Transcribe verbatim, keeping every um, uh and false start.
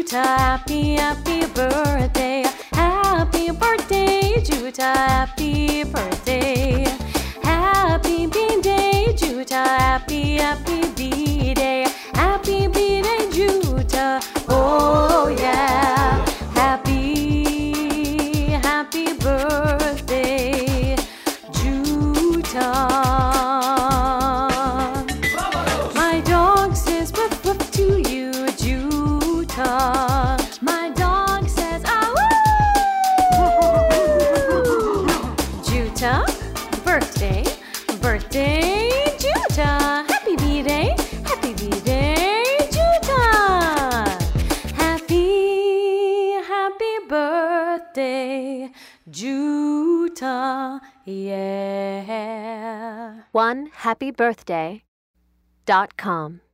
Juta, happy, happy birthday. Happy birthday, Juta, happy birthday. Happy B-Day, Juta, happy, happy B-Day. Happy B-Day, Juta, oh yeah. Happy, happy birthday, Juta. My dog says woof woof to you, Juta. My dog says ah woo. Juta, birthday, birthday, Juta. Happy B-Day, happy B-Day, Juta. Happy, happy birthday, Juta, yeah. one happy birthday dot com